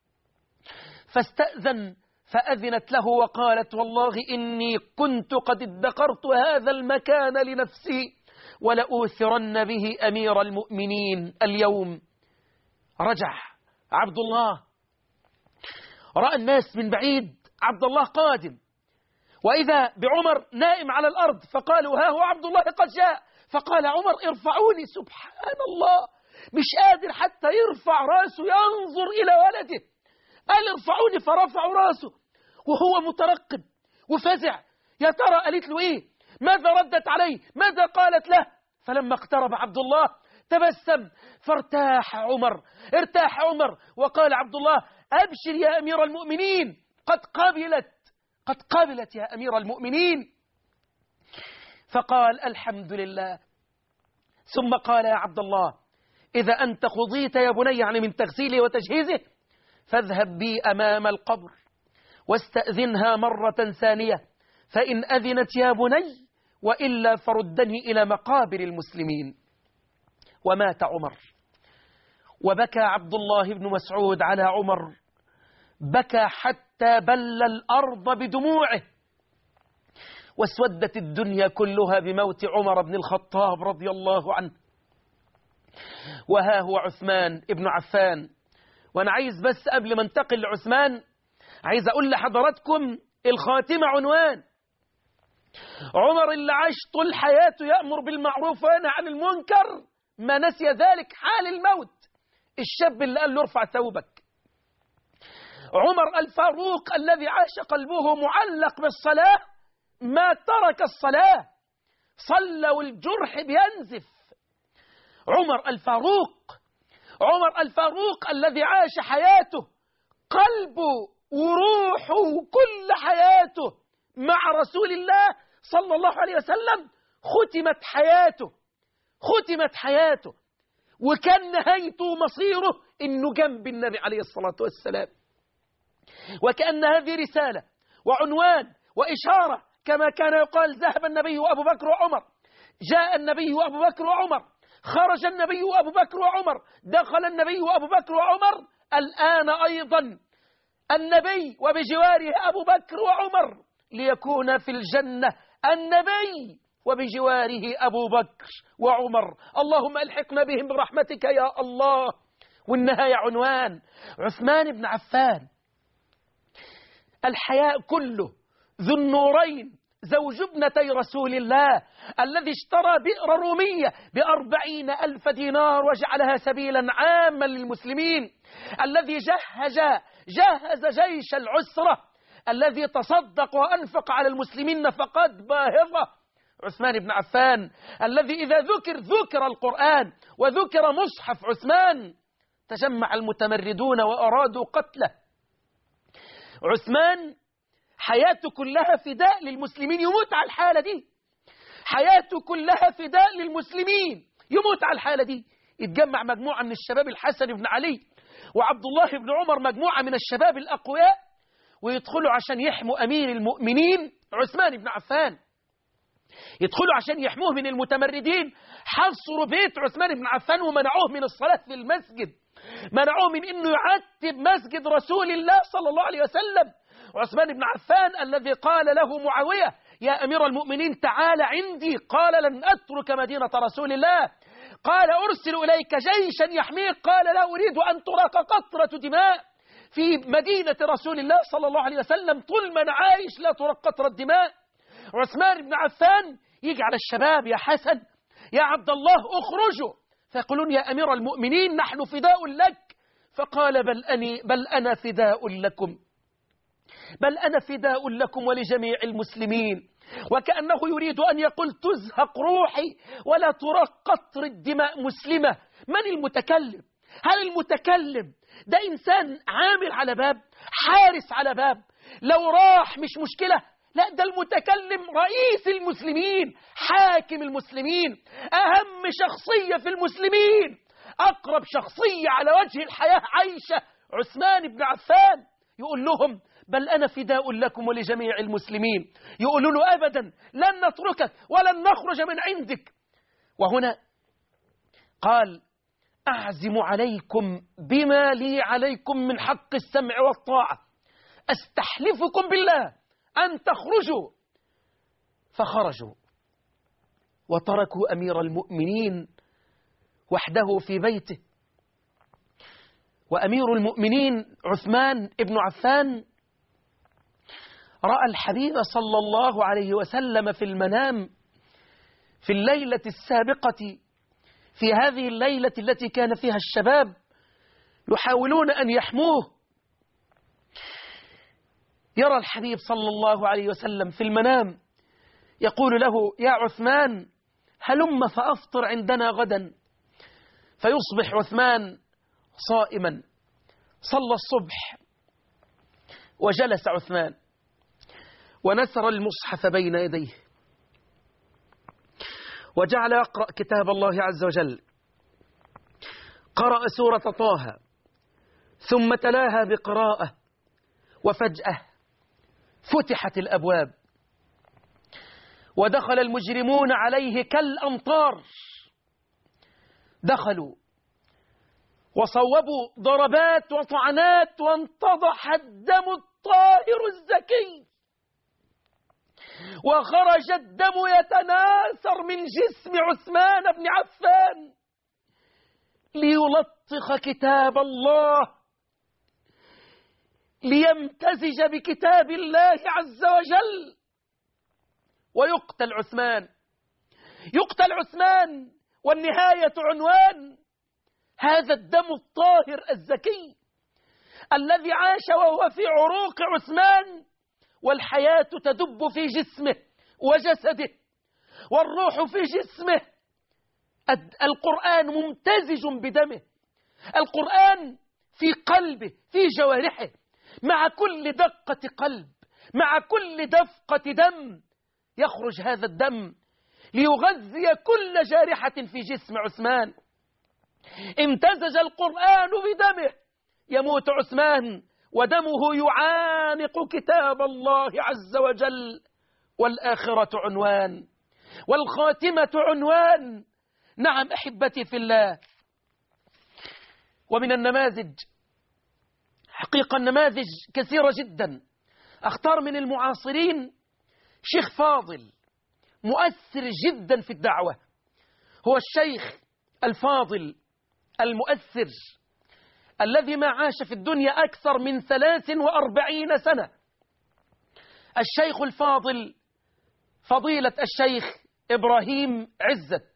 S1: فاستأذن فأذنت له وقالت والله إني كنت قد ادخرت هذا المكان لنفسي ولأوثرن به أمير المؤمنين اليوم. رجع عبد الله، رأى الناس من بعيد عبد الله قادم، وإذا بعمر نائم على الأرض، فقالوا ها هو عبد الله قد جاء. فقال عمر ارفعوني. سبحان الله، مش قادر حتى يرفع راسه ينظر إلى ولده، قال ارفعوني، فرفعوا راسه وهو مترقب وفزع. يا ترى قالت له إيه؟ ماذا ردت عليه؟ ماذا قالت له؟ فلما اقترب عبد الله تبسم فارتاح عمر، ارتاح عمر، وقال عبد الله أبشر يا أمير المؤمنين، قد قبلت يا أمير المؤمنين. فقال الحمد لله. ثم قال يا عبد الله إذا أنت خضيت يا بني يعني من تغسيله وتجهيزه فاذهب بي أمام القبر واستأذنها مرة ثانية، فإن أذنت يا بني وإلا فردني إلى مقابر المسلمين. ومات عمر، وبكى عبد الله بن مسعود على عمر، بكى حتى بل الأرض بدموعه، واسودت الدنيا كلها بموت عمر بن الخطاب رضي الله عنه. وها هو عثمان ابن عفان. وأنا عايز بس قبل ما انتقل لعثمان عايز أقول لحضراتكم الخاتمة عنوان. عمر اللي عاش طول حياته يأمر بالمعروف وينهى عن المنكر ما نسي ذلك حال الموت. الشاب اللي قال له ارفع ثوبك. عمر الفاروق الذي عاش قلبه معلق بالصلاة ما ترك الصلاة، صلى والجرح بينزف. عمر الفاروق الذي عاش حياته قلبه وروحه وكل حياته مع رسول الله صلى الله عليه وسلم، ختمت حياته وكان نهايته مصيره إنه جنب النبي عليه الصلاة والسلام. وكأن هذه رسالة وعنوان وإشارة، كما كان يقال ذهب النبي وأبو بكر وعمر، جاء النبي وأبو بكر وعمر، خرج النبي وأبو بكر وعمر، دخل النبي وأبو بكر وعمر، الآن أيضا النبي وبجواره أبو بكر وعمر، ليكون في الجنة النبي وبجواره أبو بكر وعمر. اللهم ألحقنا بهم برحمتك يا الله. والنهاية عنوان عثمان بن عفان، الحياء كله، ذو النورين، زوج ابنتي رسول الله، الذي اشترى بئر رومية ب40,000 دينار وجعلها سبيلا عاما للمسلمين، الذي جهز جيش العسرة، الذي تصدق وأنفق على المسلمين نفقات باهظة. عثمان بن عفان الذي إذا ذكر القرآن وذكر مصحف عثمان تجمع المتمردون وأرادوا قتله. عثمان حياته كلها فداء للمسلمين، يموت على الحالة دي، حياته كلها فداء للمسلمين، يموت على الحالة دي. يتجمع مجموعة من الشباب، الحسن بن علي وعبد الله بن عمر، مجموعة من الشباب الأقوياء، ويدخلوا عشان يحموا أمير المؤمنين عثمان بن عفان، يدخلوا عشان يحموه من المتمردين. حصروا بيت عثمان بن عفان ومنعوه من الصلاة في المسجد، منعوه من أنه يعتب مسجد رسول الله صلى الله عليه وسلم. عثمان بن عفان الذي قال له معاوية يا أمير المؤمنين تعال عندي، قال لن أترك مدينة رسول الله، قال أرسل إليك جيشا يحميك، قال لا أريد أن تراق قطرة دماء في مدينة رسول الله صلى الله عليه وسلم، طول ما أنا عايش لا تراق قطرة دماء. عثمان بن عفان يجي على الشباب يا حسن يا عبد الله اخرجوا، فيقولون يا أمير المؤمنين نحن فداء لك، فقال بل أنا فداء لكم، بل أنا فداء لكم ولجميع المسلمين. وكأنه يريد أن يقول تزهق روحي ولا تراق قطر الدماء مسلمة. من المتكلم؟ هل المتكلم ده إنسان عامل على باب، حارس على باب، لو راح مش مشكلة؟ لا، ده المتكلم رئيس المسلمين، حاكم المسلمين، أهم شخصية في المسلمين، أقرب شخصية على وجه الحياة عايشة، عثمان بن عفان. يقول لهم بل أنا فداء لكم ولجميع المسلمين. يقولوا له أبدا لن نتركك ولن نخرج من عندك. وهنا قال أعزم عليكم بما لي عليكم من حق السمع والطاعة، أستحلفكم بالله أن تخرجوا. فخرجوا وتركوا أمير المؤمنين وحده في بيته. وأمير المؤمنين عثمان بن عفان رأى الحبيب صلى الله عليه وسلم في المنام في الليلة السابقة، في هذه الليلة التي كان فيها الشباب يحاولون أن يحموه، يرى الحبيب صلى الله عليه وسلم في المنام يقول له: يا عثمان هلم فأفطر عندنا غدا. فيصبح عثمان صائما. صلى الصبح وجلس عثمان ونسر المصحف بين يديه وجعل يقرأ كتاب الله عز وجل. قرأ سورة طه ثم تلاها بقراءة، وفجأة فتحت الأبواب ودخل المجرمون عليه كالأمطار. دخلوا وصوبوا ضربات وطعنات، وانتضح الدم الطاهر الزكي، وخرج الدم يتناثر من جسم عثمان بن عفان ليلطخ كتاب الله، ليمتزج بكتاب الله عز وجل، ويقتل عثمان. يقتل عثمان، والنهاية عنوان: هذا الدم الطاهر الزكي الذي عاش وهو في عروق عثمان، والحياة تدب في جسمه وجسده، والروح في جسمه. القرآن ممتزج بدمه، القرآن في قلبه، في جوارحه، مع كل دقة قلب، مع كل دفقة دم يخرج هذا الدم ليغذي كل جارحة في جسم عثمان. امتزج القرآن بدمه، يموت عثمان ودمه يعانق كتاب الله عز وجل، والآخرة عنوان، والخاتمة عنوان. نعم أحبتي في الله. ومن النماذج، حقيقة النماذج كثيرة جدا، أختار من المعاصرين شيخ فاضل مؤثر جدا في الدعوة، هو الشيخ الفاضل المؤثر الذي ما عاش في الدنيا أكثر من 43 سنة، الشيخ الفاضل فضيلة الشيخ إبراهيم عزت.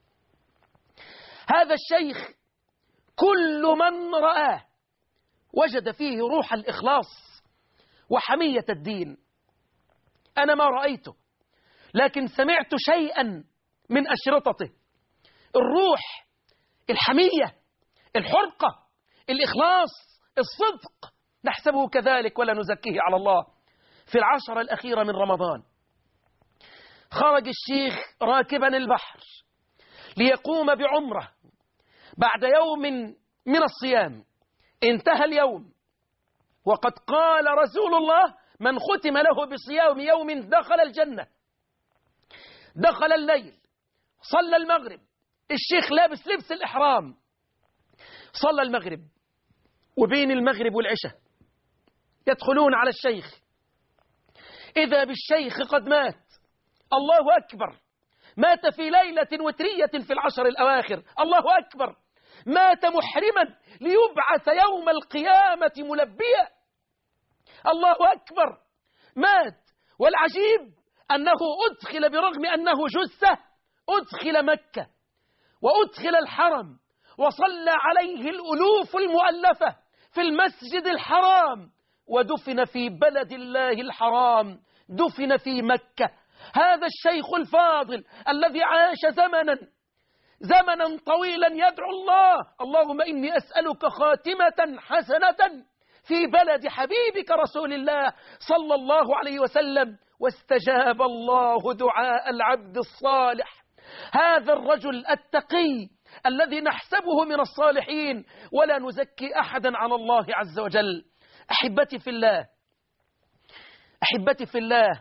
S1: هذا الشيخ كل من رآه وجد فيه روح الإخلاص وحمية الدين. أنا ما رأيته، لكن سمعت شيئا من أشرطته. الروح، الحمية، الحرقة، الإخلاص، الصدق، نحسبه كذلك ولا نزكيه على الله. في العشرة الأخيرة من رمضان خرج الشيخ راكبا البحر ليقوم بعمرة بعد يوم من الصيام. انتهى اليوم وقد قال رسول الله: من ختم له بصيام يوم دخل الجنة. دخل الليل، صلى المغرب، الشيخ لابس لبس الإحرام، صلى المغرب، وبين المغرب والعشاء يدخلون على الشيخ، إذا بالشيخ قد مات. الله أكبر، مات في ليلة وترية في العشر الأواخر. الله أكبر، مات محرما ليبعث يوم القيامة ملبيا. الله أكبر، مات. والعجيب أنه أدخل، برغم أنه جثة، أدخل مكة وأدخل الحرم، وصلى عليه الألوف المؤلفة في المسجد الحرام، ودفن في بلد الله الحرام، دفن في مكة. هذا الشيخ الفاضل الذي عاش زمنا طويلا يدعو الله: اللهم إني أسألك خاتمة حسنة في بلد حبيبك رسول الله صلى الله عليه وسلم. واستجاب الله دعاء العبد الصالح، هذا الرجل التقي الذي نحسبه من الصالحين ولا نزكي أحدا على الله عز وجل. أحبتي في الله، أحبتي في الله،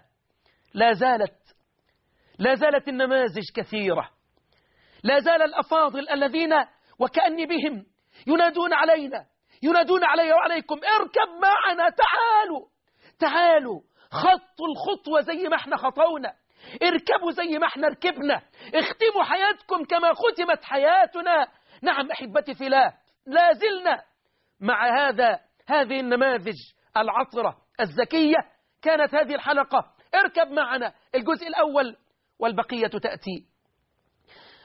S1: لا زالت النماذج كثيرة، لا زال الأفاضل الذين وكأني بهم ينادون علينا، ينادون علي وعليكم: اركب معنا، تعالوا خطوا الخطوة زي ما احنا خطونا، اركبوا زي ما احنا ركبنا، اختموا حياتكم كما ختمت حياتنا. نعم أحبتي في الله، لا زلنا مع هذه النماذج العطرة الزكية. كانت هذه الحلقة اركب معنا الجزء الأول، والبقية تأتي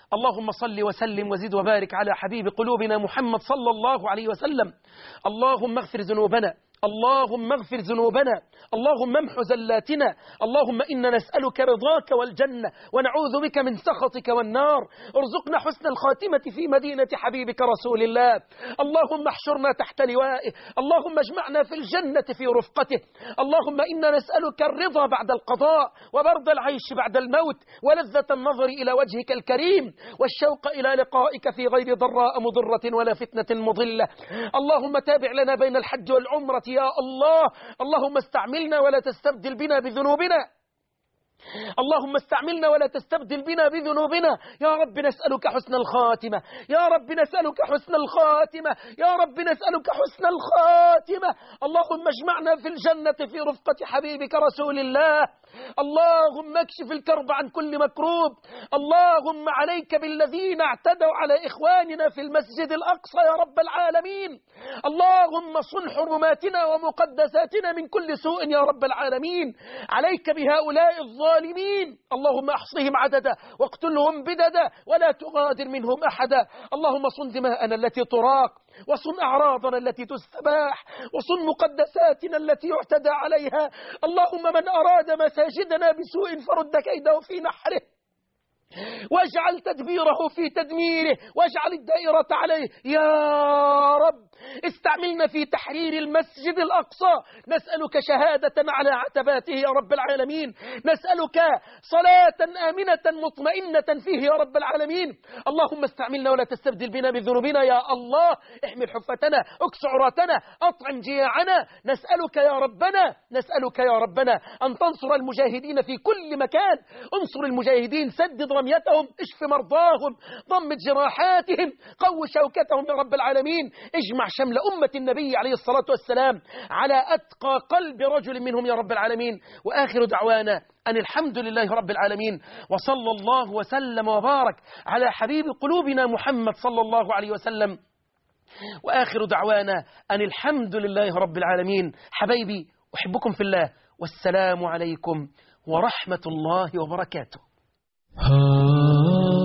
S1: اللهم صل وسلم وزد وبارك على حبيب قلوبنا محمد صلى الله عليه وسلم. اللهم اغفر ذنوبنا، اللهم اغفر ذنوبنا، اللهم امح زلاتنا، اللهم إنا نسألك رضاك والجنة ونعوذ بك من سخطك والنار. ارزقنا حسن الخاتمة في مدينة حبيبك رسول الله. اللهم احشرنا تحت لوائه، اللهم اجمعنا في الجنة في رفقته. اللهم إنا نسألك الرضا بعد القضاء وبرد العيش بعد الموت ولذة النظر إلى وجهك الكريم والشوق إلى لقائك في غير ضراء مضرة ولا فتنة مضلة. اللهم تابع لنا بين الحج والعمرة يا الله. اللهم استعملنا ولا تستبدل بنا بذنوبنا، اللهم استعملنا ولا تستبدل بنا بذنوبنا. يا رب نسألك حسن الخاتمة، يا رب نسألك حسن الخاتمة، يا رب نسألك حسن الخاتمة. اللهم اجمعنا في الجنة في رفقة حبيبك رسول الله. اللهم اكشف الكرب عن كل مكروب. اللهم عليك بالذين اعتدوا على إخواننا في المسجد الأقصى يا رب العالمين. اللهم صن حرماتنا ومقدساتنا من كل سوء يا رب العالمين. عليك بهؤلاء الظالمين، اللهم احصهم عددا واقتلهم بددا ولا تغادر منهم أحدا. اللهم صن دماءنا التي تراق، وصن أعراضنا التي تستباح، وصن مقدساتنا التي يعتدى عليها. اللهم من أراد مساجدنا بسوء فرد كيده في نحره، واجعل تدبيره في تدميره، واجعل الدائرة عليه يا رب. استعملنا في تحرير المسجد الأقصى. نسألك شهادة على عتباته يا رب العالمين، نسألك صلاة آمنة مطمئنة فيه يا رب العالمين. اللهم استعملنا ولا تستبدل بنا بذنوبنا يا الله. احمل حفتنا، اكس عراتنا، أطعم جياعنا. نسألك يا ربنا، نسألك يا ربنا أن تنصر المجاهدين في كل مكان. انصر المجاهدين، سدد رميتهم، اشف مرضاهم، ضمد جراحاتهم، قو شوكتهم يا رب العالمين. اجمع شمل أمة النبي عليه الصلاة والسلام على أتقى قلب رجل منهم يا رب العالمين. وآخر دعوانا أن الحمد لله رب العالمين، وصلى الله وسلم وبارك على حبيب قلوبنا محمد صلى الله عليه وسلم. وآخر دعوانا أن الحمد لله رب العالمين. حبايبي أحبكم في الله، والسلام عليكم ورحمة الله وبركاته.